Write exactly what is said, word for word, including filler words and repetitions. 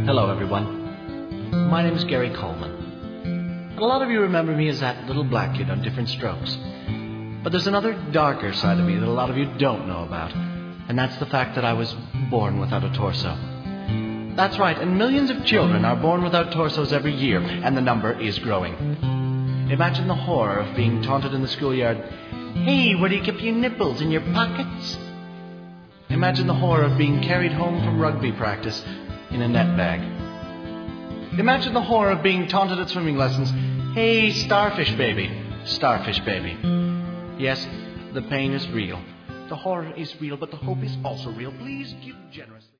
Hello, everyone. My name is Gary Coleman. And a lot of you remember me as that little black kid on Diff'rent Strokes. But there's another darker side of me that a lot of you don't know about. And that's the fact that I was born without a torso. That's right, and millions of children are born without torsos every year, and the number is growing. Imagine the horror of being taunted in the schoolyard, "Hey, where do you keep your nipples? In your pockets?" Imagine the horror of being carried home from rugby practice in a net bag. Imagine the horror of being taunted at swimming lessons, "Hey, starfish baby, starfish baby." Yes, the pain is real. The horror is real, but the hope is also real. Please give generously.